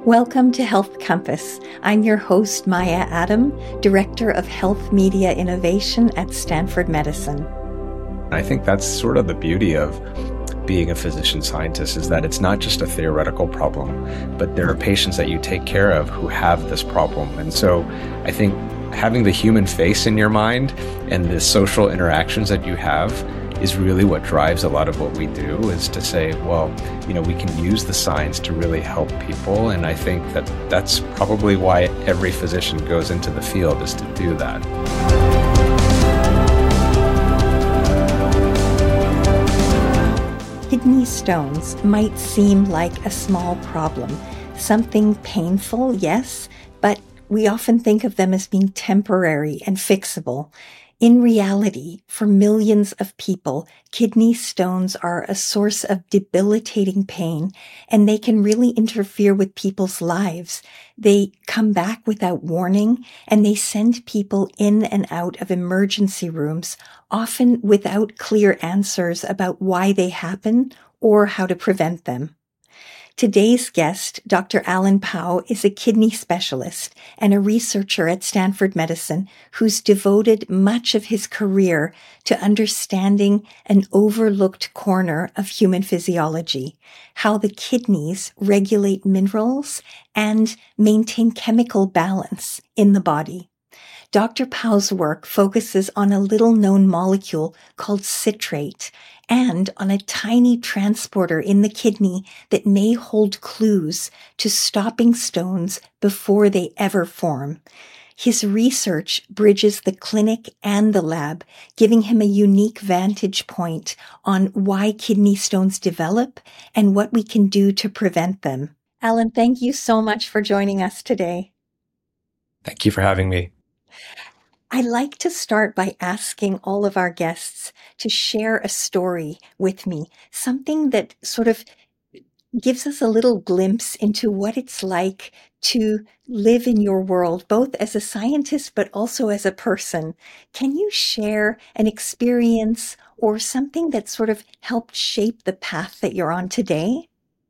Welcome to Health Compass. I'm your host, Maya Adam, Director of Health Media Innovation at Stanford Medicine. I think that's sort of the beauty of being a physician scientist, is that it's not just a theoretical problem, but there are patients that you take care of who have this problem. And so I think having the human face in your mind and the social interactions that you have is really what drives a lot of what we do, is to say, well, we can use the science to really help people. And I think that that's probably why every physician goes into the field, is to do that. Kidney stones might seem like a small problem, something painful, yes, but we often think of them as being temporary and fixable. In reality, for millions of people, kidney stones are a source of debilitating pain, and they can really interfere with people's lives. They come back without warning, and they send people in and out of emergency rooms, often without clear answers about why they happen or how to prevent them. Today's guest, Dr. Alan Pao, is a kidney specialist and a researcher at Stanford Medicine who's devoted much of his career to understanding an overlooked corner of human physiology, how the kidneys regulate minerals and maintain chemical balance in the body. Dr. Pao's work focuses on a little-known molecule called citrate and on a tiny transporter in the kidney that may hold clues to stopping stones before they ever form. His research bridges the clinic and the lab, giving him a unique vantage point on why kidney stones develop and what we can do to prevent them. Alan, thank you so much for joining us today. Thank you for having me. I like to start by asking all of our guests to share a story with me, something that sort of gives us a little glimpse into what it's like to live in your world, both as a scientist but also as a person. Can you share an experience or something that sort of helped shape the path that you're on today?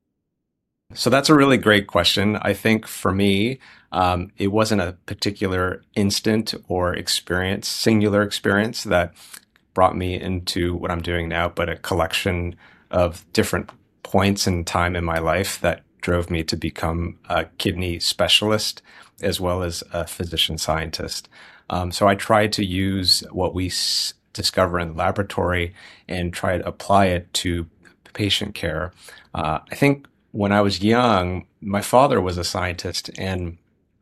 So that's a really great question. I think for me, it wasn't a particular instant or experience, singular experience that brought me into what I'm doing now, but a collection of different points in time in my life that drove me to become a kidney specialist as well as a physician scientist. So I tried to use what we discover in the laboratory and try to apply it to patient care. I think when I was young, my father was a scientist, and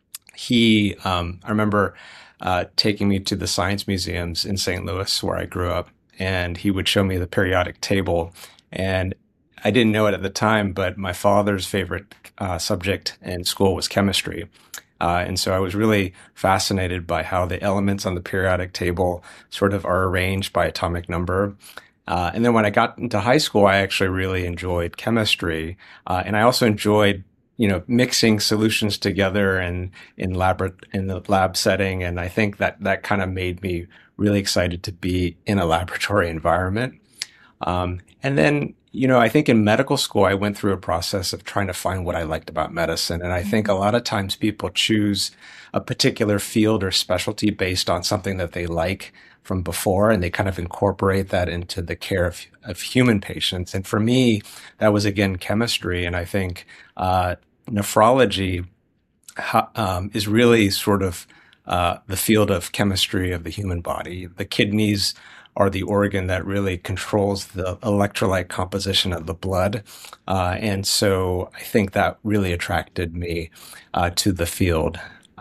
I remember taking me to the science museums in St. Louis, where I grew up, and he would show me the periodic table. And I didn't know it at the time, but my father's favorite subject in school was chemistry. And so I was really fascinated by how the elements on the periodic table sort of are arranged by atomic number. And then when I got into high school, I actually really enjoyed chemistry. And I also enjoyed, mixing solutions together and in the lab setting. And I think that kind of made me really excited to be in a laboratory environment. And then, I think in medical school, I went through a process of trying to find what I liked about medicine. And I think a lot of times people choose a particular field or specialty based on something that they like from before, and they kind of incorporate that into the care of human patients. And for me, that was, again, chemistry. And I think nephrology is really sort of the field of chemistry of the human body. The kidneys are the organ that really controls the electrolyte composition of the blood. And so I think that really attracted me to the field.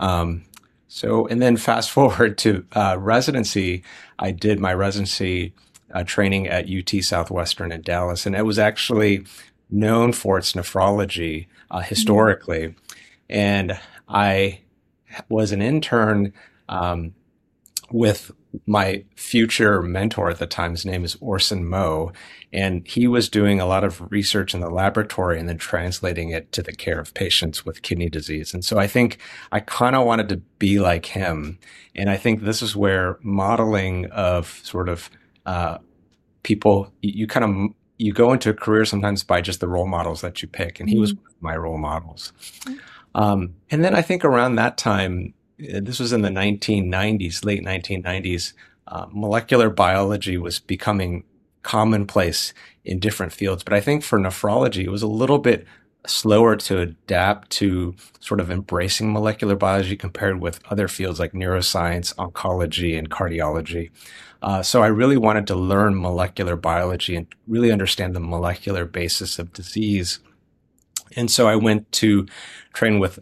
And then fast forward to residency, I did my residency training at UT Southwestern in Dallas, and it was actually known for its nephrology historically. And I was an intern with my future mentor at the time. His name is Orson Moe, and he was doing a lot of research in the laboratory and then translating it to the care of patients with kidney disease. And so I think I kind of wanted to be like him. And I think this is where modeling of sort of people, you go into a career sometimes by just the role models that you pick. And he was one of my role models. And then I think around that time, this was in the 1990s, late 1990s, molecular biology was becoming commonplace in different fields. But I think for nephrology, it was a little bit slower to adapt to sort of embracing molecular biology compared with other fields like neuroscience, oncology, and cardiology. So I really wanted to learn molecular biology and really understand the molecular basis of disease. And so I went to train with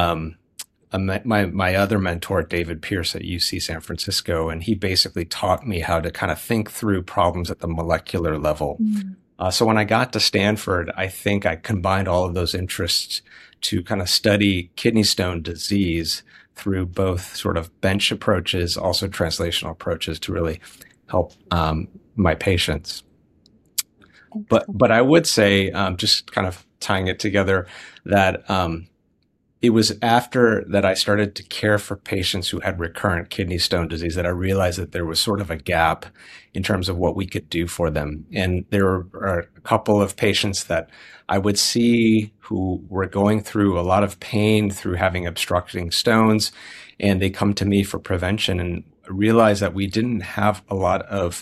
my other mentor, David Pierce at UC San Francisco, and he basically taught me how to kind of think through problems at the molecular level. So when I got to Stanford, I think I combined all of those interests to kind of study kidney stone disease through both sort of bench approaches, also translational approaches to really help my patients. But I would say, just kind of tying it together, that it was after that I started to care for patients who had recurrent kidney stone disease that I realized that there was sort of a gap in terms of what we could do for them. And there were a couple of patients that I would see who were going through a lot of pain through having obstructing stones, and they come to me for prevention and realize that we didn't have a lot of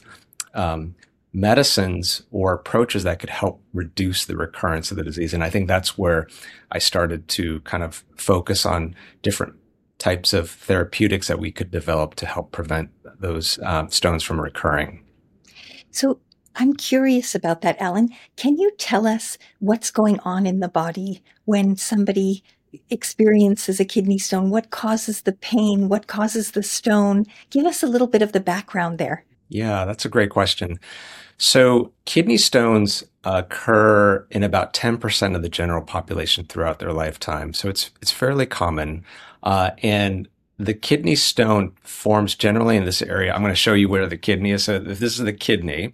medicines or approaches that could help reduce the recurrence of the disease. And I think that's where I started to kind of focus on different types of therapeutics that we could develop to help prevent those stones from recurring. So I'm curious about that, Alan. Can you tell us what's going on in the body when somebody experiences a kidney stone? What causes the pain? What causes the stone? Give us a little bit of the background there. Yeah, that's a great question. So kidney stones occur in about 10% of the general population throughout their lifetime. So it's fairly common. And the kidney stone forms generally in this area. I'm going to show you where the kidney is. So this is the kidney.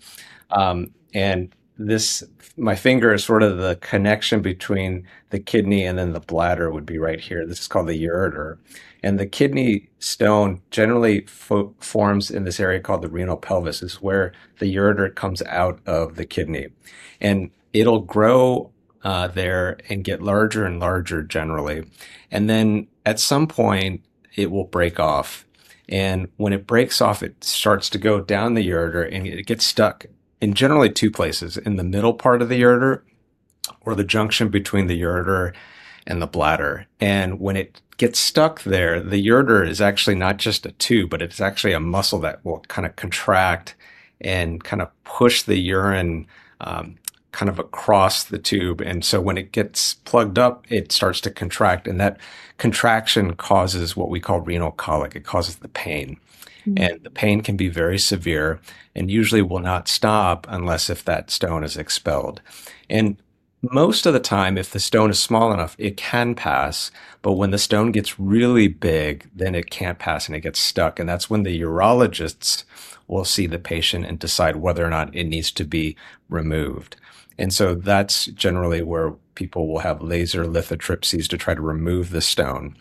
And this, my finger is sort of the connection between the kidney and then the bladder would be right here. This is called the ureter. And the kidney stone generally forms in this area called the renal pelvis. This is where the ureter comes out of the kidney. And it'll grow there and get larger and larger generally. And then at some point, it will break off. And when it breaks off, it starts to go down the ureter and it gets stuck in generally two places, in the middle part of the ureter or the junction between the ureter and the bladder. And when it gets stuck there, the ureter is actually not just a tube, but it's actually a muscle that will kind of contract and kind of push the urine kind of across the tube. And so when it gets plugged up, it starts to contract. And that contraction causes what we call renal colic. It causes the pain. And the pain can be very severe and usually will not stop unless if that stone is expelled. And most of the time, if the stone is small enough, it can pass. But when the stone gets really big, then it can't pass and it gets stuck. And that's when the urologists will see the patient and decide whether or not it needs to be removed. And so that's generally where people will have laser lithotripsies to try to remove the stone.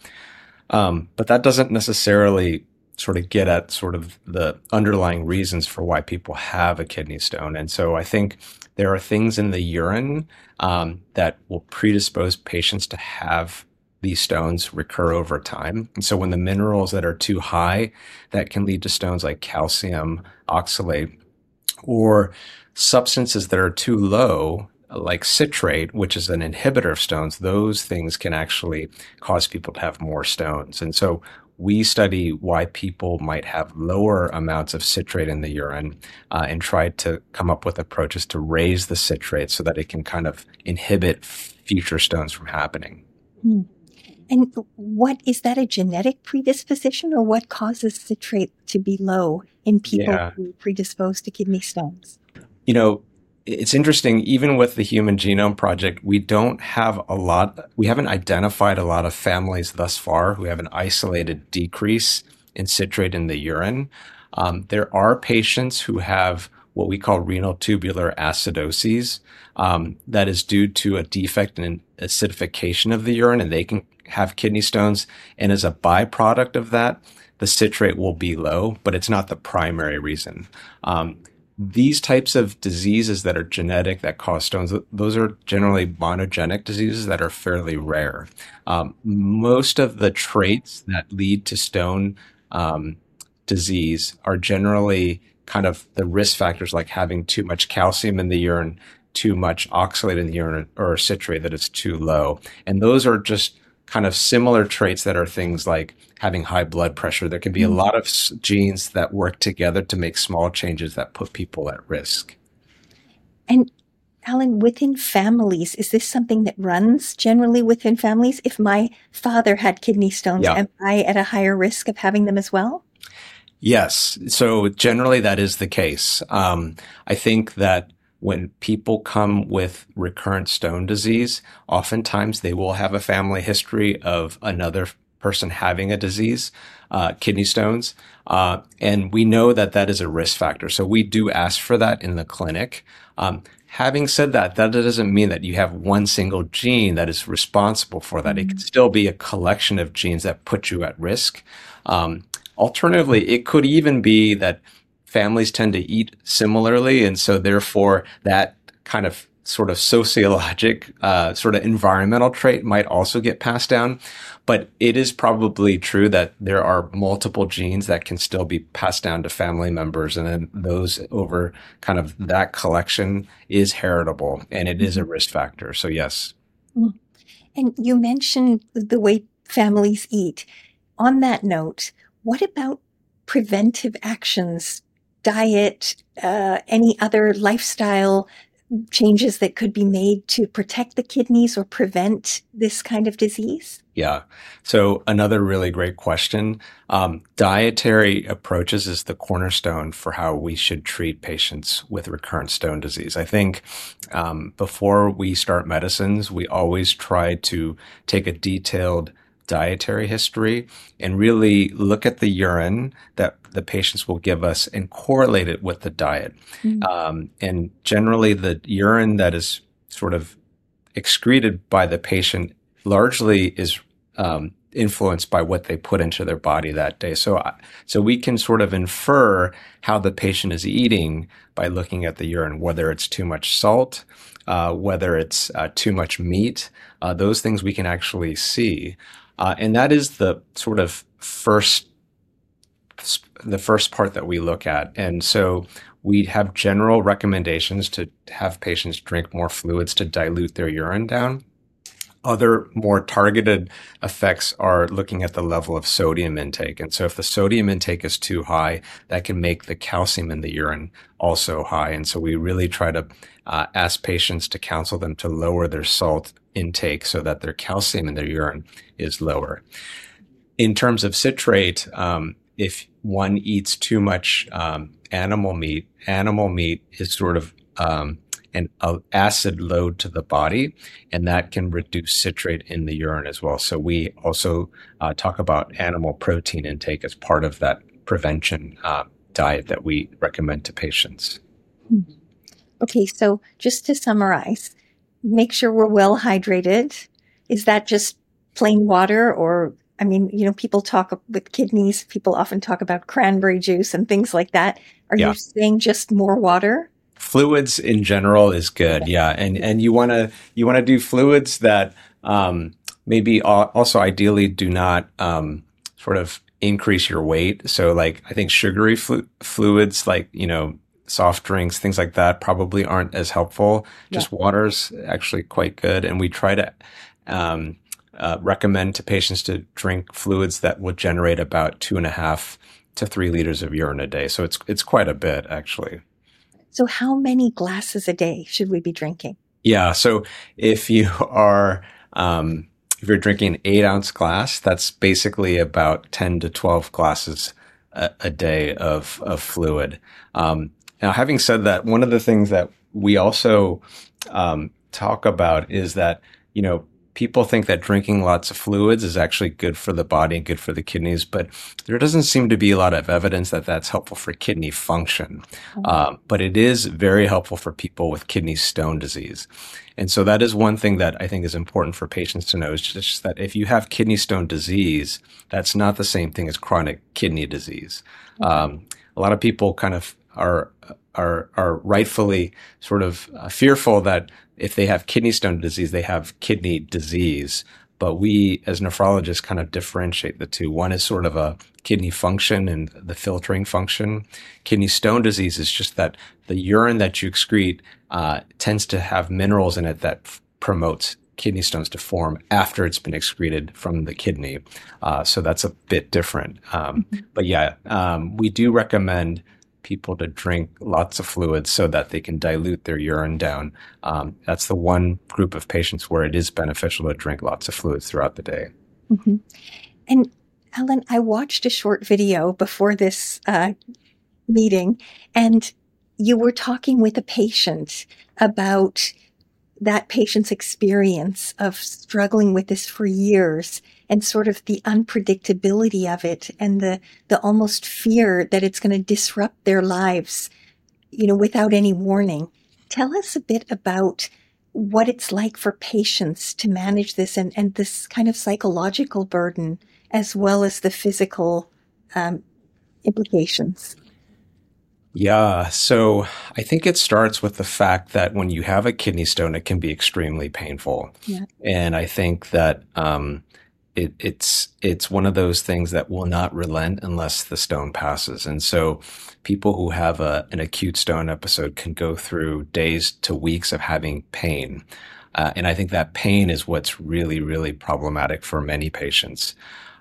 But that doesn't necessarily sort of get at sort of the underlying reasons for why people have a kidney stone. And so I think there are things in the urine that will predispose patients to have these stones recur over time. And so when the minerals that are too high, that can lead to stones like calcium oxalate, or substances that are too low, like citrate, which is an inhibitor of stones. Those things can actually cause people to have more stones. And so we study why people might have lower amounts of citrate in the urine and try to come up with approaches to raise the citrate so that it can kind of inhibit future stones from happening. And what is that, a genetic predisposition, or what causes citrate to be low in people who are predisposed to kidney stones? You know, it's interesting, even with the Human Genome Project, we haven't identified a lot of families thus far who have an isolated decrease in citrate in the urine. There are patients who have what we call renal tubular acidosis, that is due to a defect in acidification of the urine, and they can have kidney stones. And as a byproduct of that, the citrate will be low, but it's not the primary reason. these types of diseases that are genetic that cause stones, those are generally monogenic diseases that are fairly rare. Most of the traits that lead to stone disease are generally kind of the risk factors, like having too much calcium in the urine, too much oxalate in the urine, or citrate that is too low. And those are just kind of similar traits that are things like having high blood pressure. There can be a lot of genes that work together to make small changes that put people at risk. And Alan, within families, is this something that runs generally within families? If my father had kidney stones, am I at a higher risk of having them as well? Yes. So generally that is the case. I think that when people come with recurrent stone disease, oftentimes they will have a family history of another person having a disease, kidney stones. And we know that that is a risk factor. So we do ask for that in the clinic. Having said that, that doesn't mean that you have one single gene that is responsible for that. It can still be a collection of genes that put you at risk. Alternatively, it could even be that families tend to eat similarly, and so therefore that kind of sort of sociologic, sort of environmental trait might also get passed down. But it is probably true that there are multiple genes that can still be passed down to family members, and then those over kind of that collection is heritable, and it is a risk factor. So yes. And you mentioned the way families eat. On that note, what about preventive actions? Diet, any other lifestyle changes that could be made to protect the kidneys or prevent this kind of disease? Yeah. So another really great question. Dietary approaches is the cornerstone for how we should treat patients with recurrent stone disease. I think before we start medicines, we always try to take a detailed dietary history and really look at the urine that the patients will give us and correlate it with the diet. And generally the urine that is sort of excreted by the patient largely is influenced by what they put into their body that day. So we can sort of infer how the patient is eating by looking at the urine, whether it's too much salt, whether it's too much meat. Those things we can actually see. And that is the sort of first part that we look at. And so we have general recommendations to have patients drink more fluids to dilute their urine down. Other more targeted effects are looking at the level of sodium intake. And so if the sodium intake is too high, that can make the calcium in the urine also high. And so we really try to ask patients to counsel them to lower their salt intake so that their calcium in their urine is lower. In terms of citrate, if one eats too much animal meat is sort of an acid load to the body, and that can reduce citrate in the urine as well. So we also talk about animal protein intake as part of that prevention diet that we recommend to patients. Okay, so just to summarize, make sure we're well hydrated. Is that just plain water? Or, I mean, people talk with kidneys, people often talk about cranberry juice and things like that. Are you saying just more water? Fluids in general is good. Yeah. And you want to do fluids that, maybe also ideally do not, sort of increase your weight. So like, I think sugary fluids, like, soft drinks, things like that probably aren't as helpful. Just water's actually quite good. And we try to, recommend to patients to drink fluids that will generate about 2.5 to 3 liters of urine a day. So it's quite a bit actually. So how many glasses a day should we be drinking? Yeah. So if you're drinking an 8-ounce glass, that's basically about 10 to 12 glasses a day of fluid. Now, having said that, one of the things that we also talk about is that, people think that drinking lots of fluids is actually good for the body and good for the kidneys, but there doesn't seem to be a lot of evidence that that's helpful for kidney function. But it is very helpful for people with kidney stone disease. And so that is one thing that I think is important for patients to know, is just that if you have kidney stone disease, that's not the same thing as chronic kidney disease. A lot of people kind of are rightfully sort of fearful that if they have kidney stone disease, they have kidney disease. But we, as nephrologists, kind of differentiate the two. One is sort of a kidney function and the filtering function. Kidney stone disease is just that the urine that you excrete tends to have minerals in it that promotes kidney stones to form after it's been excreted from the kidney. So that's a bit different. But yeah, we do recommend people to drink lots of fluids so that they can dilute their urine down. That's the one group of patients where it is beneficial to drink lots of fluids throughout the day. Mm-hmm. And Alan, I watched a short video before this meeting, and you were talking with a patient about that patient's experience of struggling with this for years and sort of the unpredictability of it and the almost fear that it's going to disrupt their lives, without any warning. Tell us a bit about what it's like for patients to manage this and this kind of psychological burden as well as the physical implications. Yeah. So I think it starts with the fact that when you have a kidney stone, it can be extremely painful. Yeah. And I think that it's one of those things that will not relent unless the stone passes. And so people who have an acute stone episode can go through days to weeks of having pain. And I think that pain is what's really, really problematic for many patients.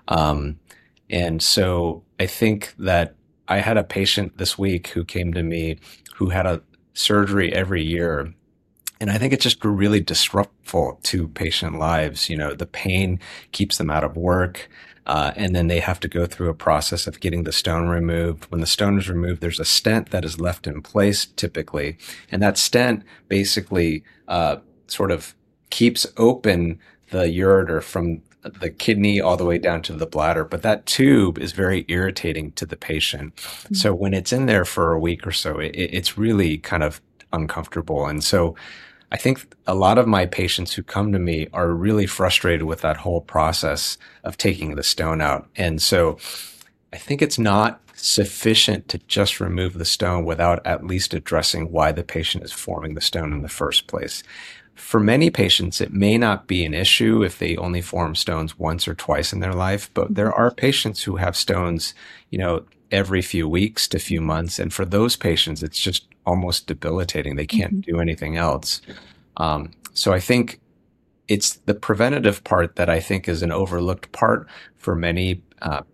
And so I think that I had a patient this week who came to me who had a surgery every year. And I think it's just really disruptful to patient lives. The pain keeps them out of work. And then they have to go through a process of getting the stone removed. When the stone is removed, there's a stent that is left in place typically. And that stent basically sort of keeps open the ureter from the kidney all the way down to the bladder. But that tube is very irritating to the patient. Mm-hmm. So when it's in there for a week or so, it's really kind of uncomfortable. And so I think a lot of my patients who come to me are really frustrated with that whole process of taking the stone out. And so I think it's not sufficient to just remove the stone without at least addressing why the patient is forming the stone in the first place. For many patients, it may not be an issue if they only form stones once or twice in their life, but there are patients who have stones, every few weeks to few months. And for those patients, it's just almost debilitating. They can't do anything else. So I think it's the preventative part that I think is an overlooked part for many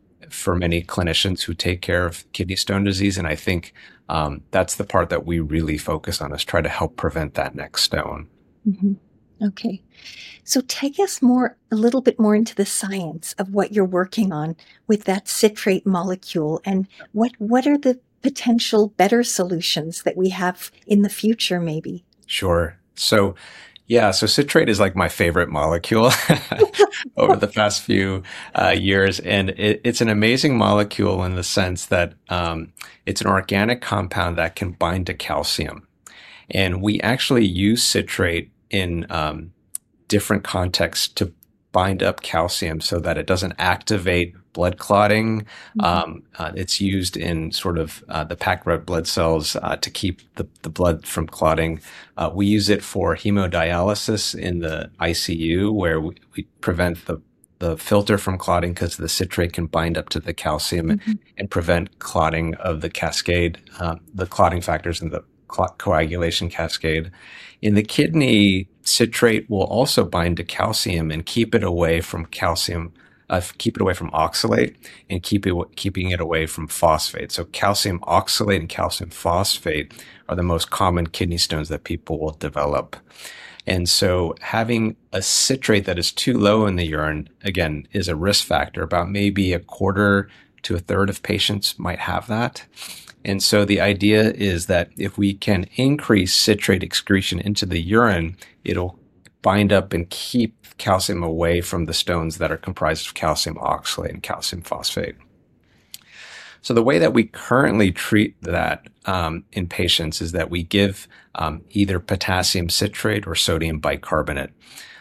clinicians who take care of kidney stone disease. And I think that's the part that we really focus on, is try to help prevent that next stone. Mm-hmm. Okay. So take us a little bit more into the science of what you're working on with that citrate molecule, and what are the potential better solutions that we have in the future, maybe? Sure. So citrate is like my favorite molecule over the past few years. And it's an amazing molecule in the sense that it's an organic compound that can bind to calcium. And we actually use citrate in different contexts to bind up calcium so that it doesn't activate blood clotting. It's used in sort of the packed red blood cells to keep the blood from clotting. We use it for hemodialysis in the ICU, where we prevent the filter from clotting because the citrate can bind up to the calcium and prevent clotting of the cascade, the clotting factors in the coagulation cascade. In the kidney, citrate will also bind to calcium and keep it away from calcium, keep it away from oxalate, and keeping it away from phosphate. So calcium oxalate and calcium phosphate are the most common kidney stones that people will develop. And so having a citrate that is too low in the urine, again, is a risk factor. About maybe a quarter to a third of patients might have that. And so the idea is that if we can increase citrate excretion into the urine, it'll bind up and keep calcium away from the stones that are comprised of calcium oxalate and calcium phosphate. So the way that we currently treat that in patients is that we give either potassium citrate or sodium bicarbonate.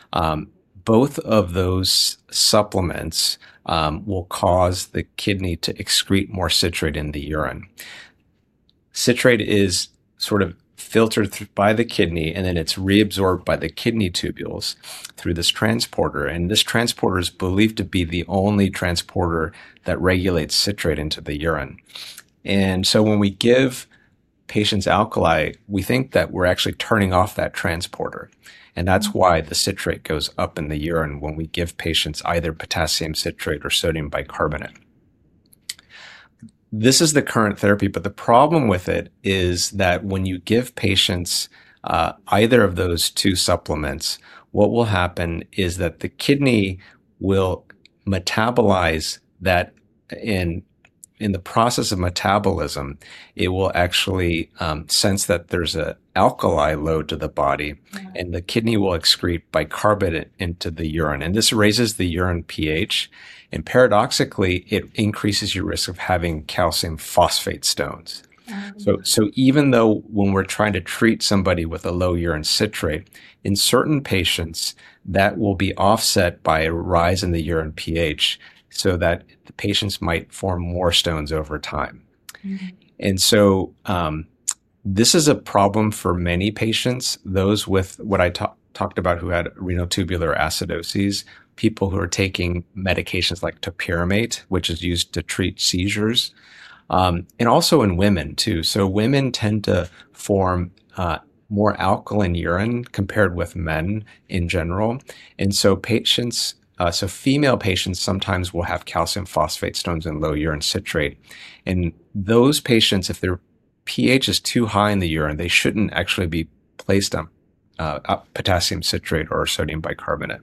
Both of those supplements will cause the kidney to excrete more citrate in the urine. citrate is sort of filtered by the kidney, and then it's reabsorbed by the kidney tubules through this transporter. And this transporter is believed to be the only transporter that regulates citrate into the urine. And so when we give patients alkali, we think that we're actually turning off that transporter. And that's why the citrate goes up in the urine when we give patients either potassium citrate or sodium bicarbonate. This is the current therapy, but the problem with it is that when you give patients either of those two supplements, what will happen is that the kidney will metabolize that. In the process of metabolism, it will actually sense that there's an alkali load to the body, and the kidney will excrete bicarbonate into the urine. And this raises the urine pH, and paradoxically, it increases your risk of having calcium phosphate stones. So even though when we're trying to treat somebody with a low urine citrate, in certain patients, that will be offset by a rise in the urine pH, so that the patients might form more stones over time. Mm-hmm. And so this is a problem for many patients, those with what I talked about who had renal tubular acidosis, people who are taking medications like topiramate, which is used to treat seizures, and also in women too. So women tend to form more alkaline urine compared with men in general. And so so female patients sometimes will have calcium phosphate stones and low urine citrate. And those patients, if their pH is too high in the urine, they shouldn't actually be placed on potassium citrate or sodium bicarbonate.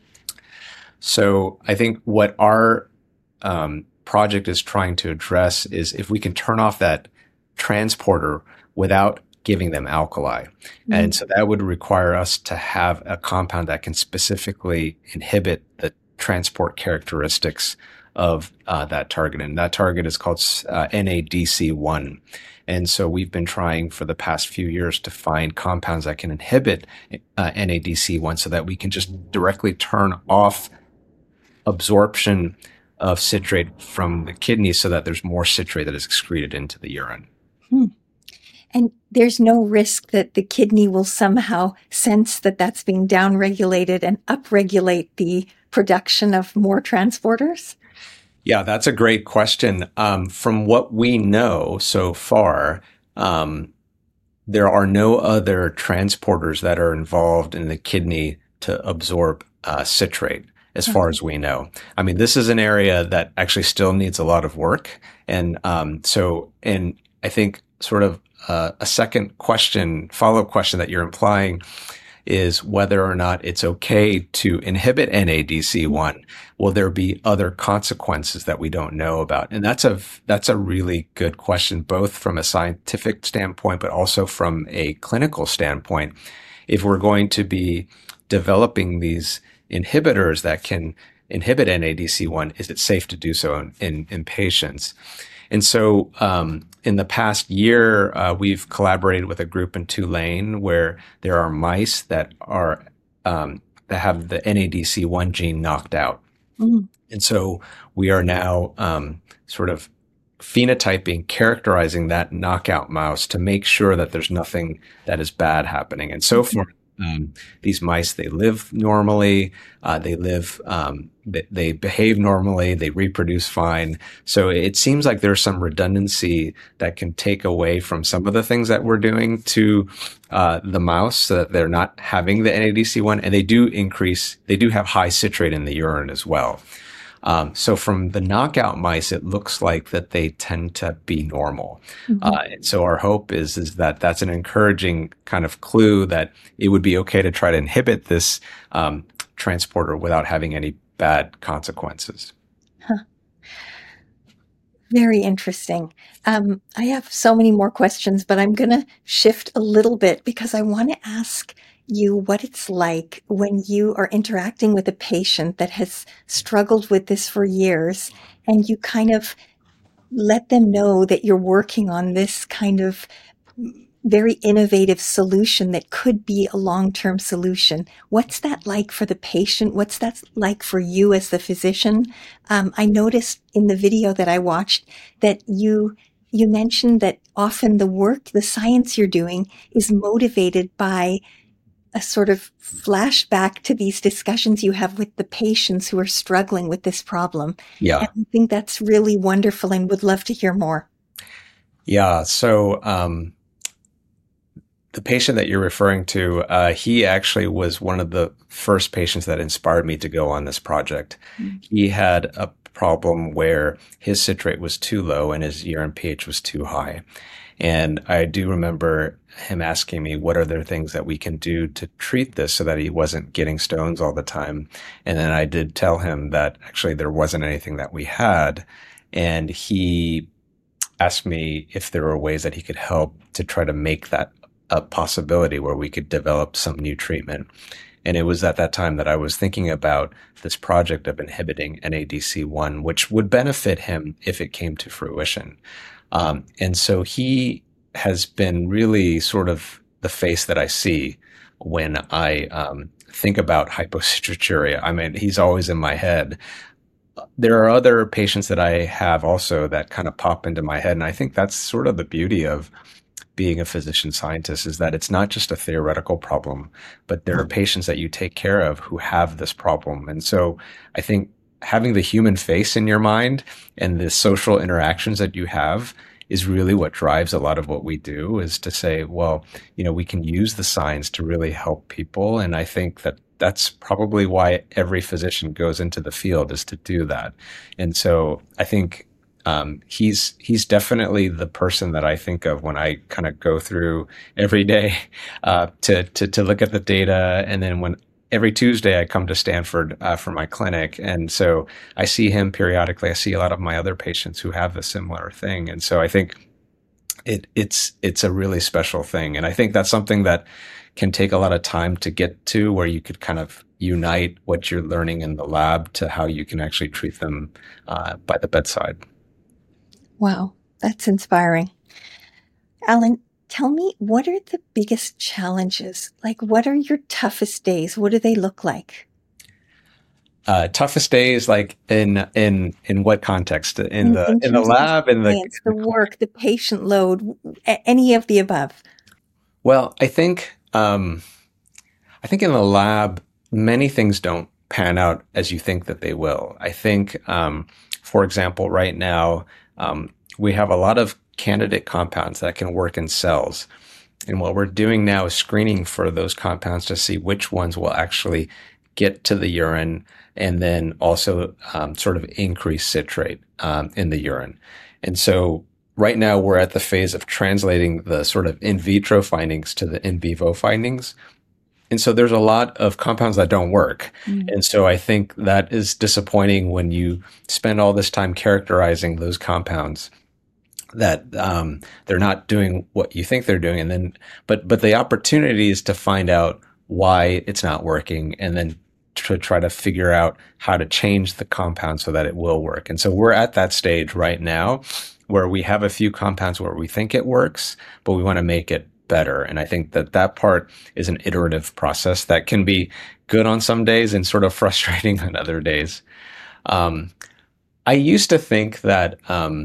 So I think what our project is trying to address is if we can turn off that transporter without giving them alkali. Mm-hmm. And so that would require us to have a compound that can specifically inhibit the transport characteristics of that target. And that target is called NADC1. And so we've been trying for the past few years to find compounds that can inhibit NADC1 so that we can just directly turn off absorption of citrate from the kidney so that there's more citrate that is excreted into the urine. And there's no risk that the kidney will somehow sense that that's being downregulated and upregulate the production of more transporters? Yeah, that's a great question. From what we know so far, there are no other transporters that are involved in the kidney to absorb citrate, as far as we know. I mean, this is an area that actually still needs a lot of work. And and I think sort of a second question, follow-up question that you're implying is whether or not it's okay to inhibit NADC1. Will there be other consequences that we don't know about? And that's a really good question, both from a scientific standpoint, but also from a clinical standpoint. If we're going to be developing these inhibitors that can inhibit NADC1, is it safe to do so in patients? And so in the past year, we've collaborated with a group in Tulane where there are mice that are that have the NADC1 gene knocked out. Mm-hmm. And so we are now sort of phenotyping, characterizing that knockout mouse to make sure that there's nothing that is bad happening. And so far, these mice, they live normally, they behave normally, they reproduce fine. So it seems like there's some redundancy that can take away from some of the things that we're doing to the mouse so that they're not having the NADC1, and they do have high citrate in the urine as well. So from the knockout mice, it looks like that they tend to be normal. Mm-hmm. And so our hope is that that's an encouraging kind of clue that it would be okay to try to inhibit this transporter without having any bad consequences. Huh. Very interesting. I have so many more questions, but I'm going to shift a little bit because I want to ask you what it's like when you are interacting with a patient that has struggled with this for years and you kind of let them know that you're working on this kind of very innovative solution that could be a long-term solution. What's that like for the patient? What's that like for you as the physician? I noticed in the video that I watched that you you mentioned that often the work, the science you're doing is motivated by a sort of flashback to these discussions you have with the patients who are struggling with this problem. And Yeah. I think that's really wonderful and would love to hear more. Yeah. So, the patient that you're referring to, he actually was one of the first patients that inspired me to go on this project. Mm. He had a problem where his citrate was too low and his urine pH was too high. And I do remember him asking me, what are there things that we can do to treat this so that he wasn't getting stones all the time? And then I did tell him that actually there wasn't anything that we had. And he asked me if there were ways that he could help to try to make that a possibility where we could develop some new treatment. And it was at that time that I was thinking about this project of inhibiting NADC1, which would benefit him if it came to fruition. And so he has been really sort of the face that I see when I think about hypocitraturia. I mean, he's always in my head. There are other patients that I have also that kind of pop into my head. And I think that's sort of the beauty of being a physician scientist, is that it's not just a theoretical problem, but there are patients that you take care of who have this problem. And so I think having the human face in your mind and the social interactions that you have is really what drives a lot of what we do, is to say, well, we can use the science to really help people. And I think that that's probably why every physician goes into the field, is to do that. And so I think he's definitely the person that I think of when I kind of go through every day to look at the data, and then when every Tuesday I come to Stanford for my clinic, and so I see him periodically. I see a lot of my other patients who have a similar thing, and so I think it's a really special thing, and I think that's something that can take a lot of time to get to, where you could kind of unite what you're learning in the lab to how you can actually treat them by the bedside. Wow, that's inspiring. Alan, tell me, what are the biggest challenges? Like, what are your toughest days? What do they look like? Toughest days, like in what context? In In the terms of the lab, in the science, the work, the patient load, any of the above. well, I think in the lab, many things don't pan out as you think that they will. I think, for example, right now, we have a lot of candidate compounds that can work in cells. And what we're doing now is screening for those compounds to see which ones will actually get to the urine, and then also sort of increase citrate in the urine. And so right now we're at the phase of translating the sort of in vitro findings to the in vivo findings. And so there's a lot of compounds that don't work. Mm. And so I think that is disappointing when you spend all this time characterizing those compounds, that they're not doing what you think they're doing. And then, but the opportunity is to find out why it's not working, and then to try to figure out how to change the compound so that it will work. And so we're at that stage right now where we have a few compounds where we think it works, but we want to make it better. And I think that part is an iterative process that can be good on some days and sort of frustrating on other days. I used to think that,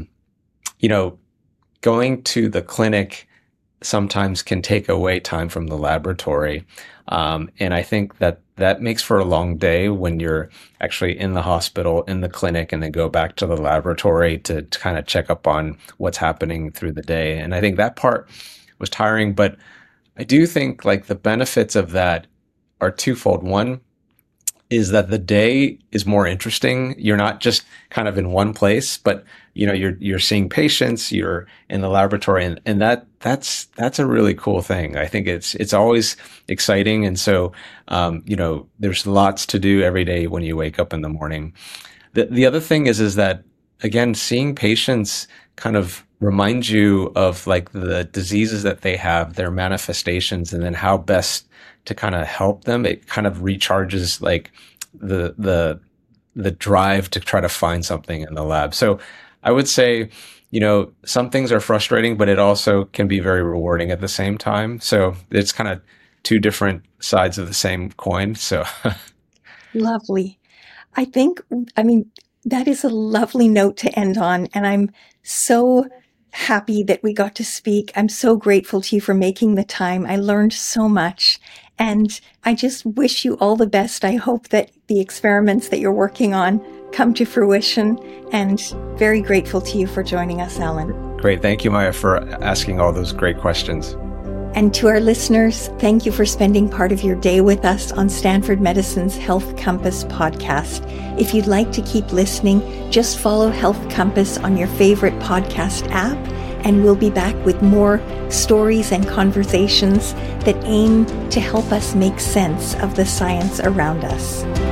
going to the clinic sometimes can take away time from the laboratory. And I think that makes for a long day when you're actually in the hospital, in the clinic, and then go back to the laboratory to kind of check up on what's happening through the day. And I think that part was tiring, but I do think like the benefits of that are twofold. One is that the day is more interesting. You're not just kind of in one place, but you're seeing patients, you're in the laboratory, and that's a really cool thing. I think it's always exciting. And so, there's lots to do every day when you wake up in the morning. The other thing is that, again, seeing patients kind of reminds you of like the diseases that they have, their manifestations, and then how best to kind of help them. It kind of recharges like the drive to try to find something in the lab. So I would say, some things are frustrating, but it also can be very rewarding at the same time. So it's kind of two different sides of the same coin. So Lovely. I mean, that is a lovely note to end on. And I'm so happy that we got to speak. I'm so grateful to you for making the time. I learned so much, and I just wish you all the best. I hope that the experiments that you're working on come to fruition, and very grateful to you for joining us, Alan. Great. Thank you, Maya, for asking all those great questions. And to our listeners, thank you for spending part of your day with us on Stanford Medicine's Health Compass podcast. If you'd like to keep listening, just follow Health Compass on your favorite podcast app, and we'll be back with more stories and conversations that aim to help us make sense of the science around us.